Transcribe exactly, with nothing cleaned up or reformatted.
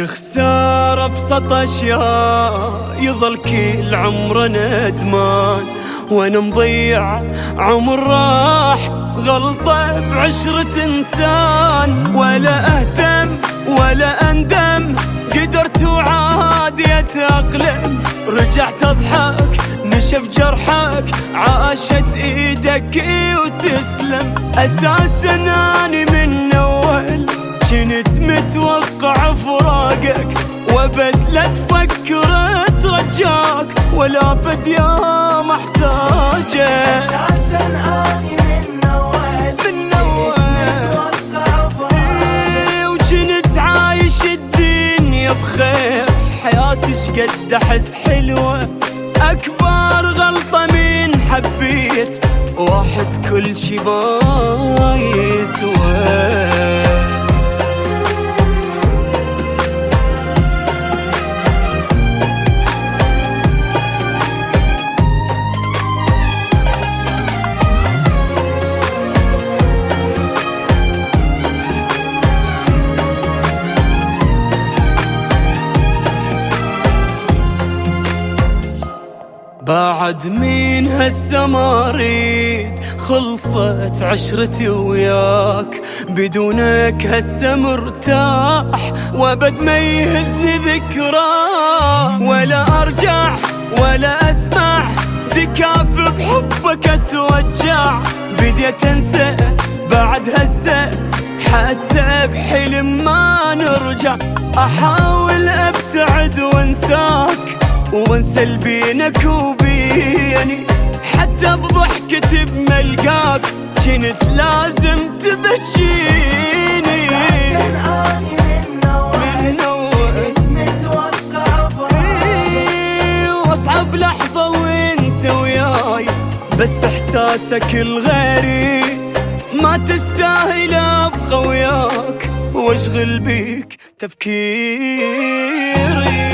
يا خسارة ابسط اشياء يظل كل عمره ندمان، وانا مضيع عمر راح غلطة بعشرة انسان. ولا اهتم ولا اندم، قدرت وعادي اتأقلم، رجعت اضحك نشف جرحك، عاشت ايدك وتسلم. اساسا اني من اول كنت متوقع فراقك، وابد لا تفكر ترجاك، ولا فدية محتاجة. اساسا اني من اول من اول كنت متوقع فراقك، وكنت عايش الدنيا بخير، حياتي شقد احس حلوة. اكبر غلطة من حبيت واحد كل شي ما يسوى. بعد من هسه ما اريد خلصت عشرتي وياك، بدونك هسه مرتاح وابد ما يهزني ذكراك. ولا ارجع ولا اسمع دكاف بحبك اتوجع، بديت انسى بعد هسه حتى بحلم ما نرجع. احاول ابتعد وانساك وانسى البينك وبيني، حتى بضحكتي بملقاك كنت لازم تبكيني. اساسا اني من اول كنت متوقع فراقك، واصعب لحظة وانت وياي، بس احساسك الغيري ما تستاهل ابقى وياك، واشغل بيك تفكيري.